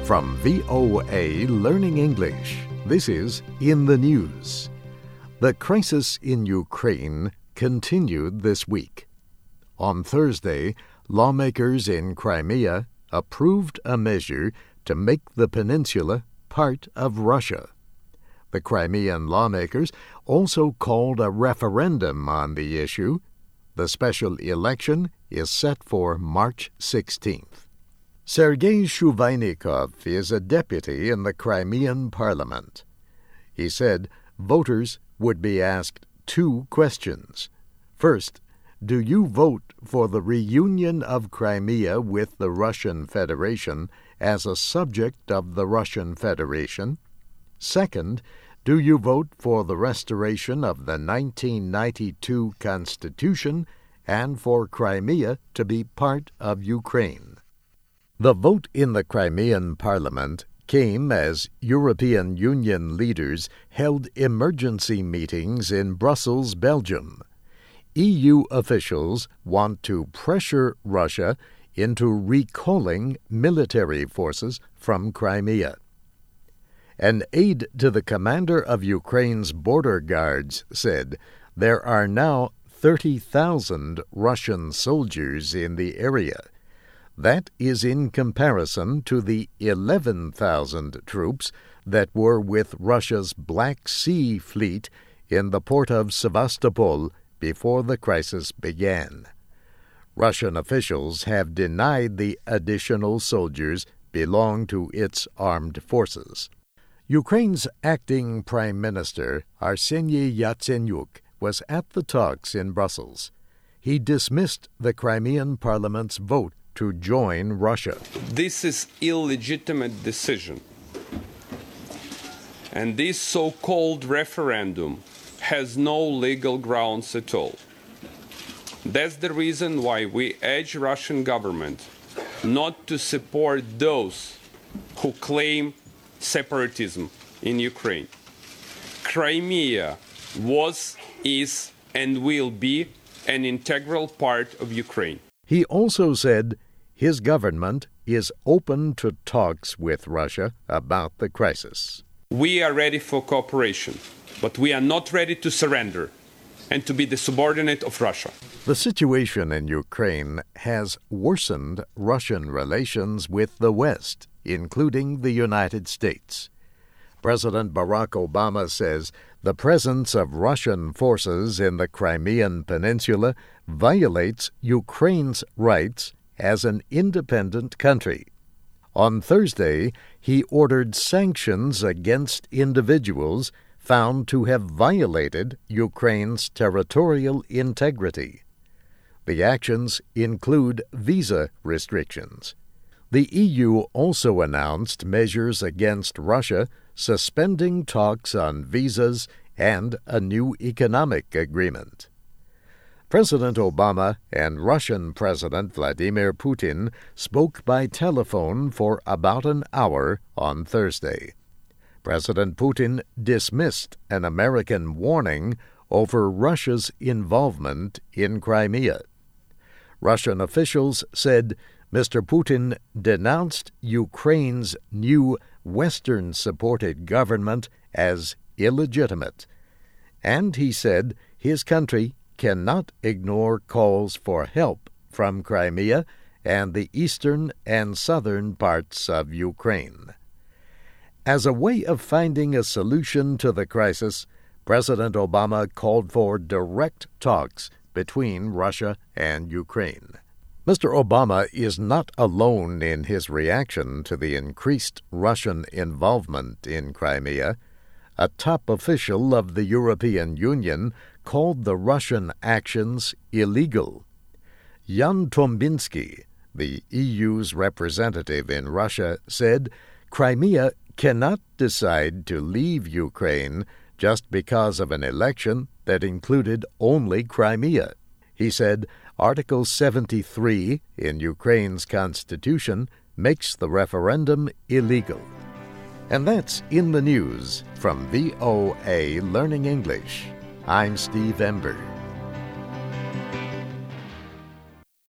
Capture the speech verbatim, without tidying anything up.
From V O A Learning English, this is In the News. The crisis in Ukraine continued this week. On Thursday, lawmakers in Crimea approved a measure to make the peninsula part of Russia. The Crimean lawmakers also called a referendum on the issue. The special election is set for March sixteenth. Sergei Shuvainikov is a deputy in the Crimean parliament. He said voters would be asked two questions. First, do you vote for the reunion of Crimea with the Russian Federation as a subject of the Russian Federation? Second, do you vote for the restoration of the nineteen ninety-two Constitution and for Crimea to be part of Ukraine? The vote in the Crimean parliament came as European Union leaders held emergency meetings in Brussels, Belgium. E U officials want to pressure Russia into recalling military forces from Crimea. An aide to the commander of Ukraine's border guards said there are now thirty thousand Russian soldiers in the area. That is in comparison to the eleven thousand troops that were with Russia's Black Sea Fleet in the port of Sevastopol before the crisis began. Russian officials have denied the additional soldiers belong to its armed forces. Ukraine's acting Prime Minister, Arseniy Yatsenyuk, was at the talks in Brussels. He dismissed the Crimean parliament's vote to join Russia. This is illegitimate decision. And this so-called referendum has no legal grounds at all. That's the reason why we urge Russian government not to support those who claim separatism in Ukraine. Crimea was, is, and will be an integral part of Ukraine. He also said his government is open to talks with Russia about the crisis. We are ready for cooperation, but we are not ready to surrender and to be the subordinate of Russia. The situation in Ukraine has worsened Russian relations with the West, including the United States. President Barack Obama says the presence of Russian forces in the Crimean Peninsula violates Ukraine's rights as an independent country. On Thursday, he ordered sanctions against individuals found to have violated Ukraine's territorial integrity. The actions include visa restrictions. The E U also announced measures against Russia, suspending talks on visas and a new economic agreement. President Obama and Russian President Vladimir Putin spoke by telephone for about an hour on Thursday. President Putin dismissed an American warning over Russia's involvement in Crimea. Russian officials said Mister Putin denounced Ukraine's new Western-supported government as illegitimate, and he said his country cannot ignore calls for help from Crimea and the eastern and southern parts of Ukraine. As a way of finding a solution to the crisis, President Obama called for direct talks between Russia and Ukraine. Mister Obama is not alone in his reaction to the increased Russian involvement in Crimea. A top official of the European Union called the Russian actions illegal. Jan Tombinsky, the E U's representative in Russia, said Crimea cannot decide to leave Ukraine just because of an election that included only Crimea. He said Article seventy-three in Ukraine's constitution makes the referendum illegal. And that's In the News from V O A Learning English. I'm Steve Ember.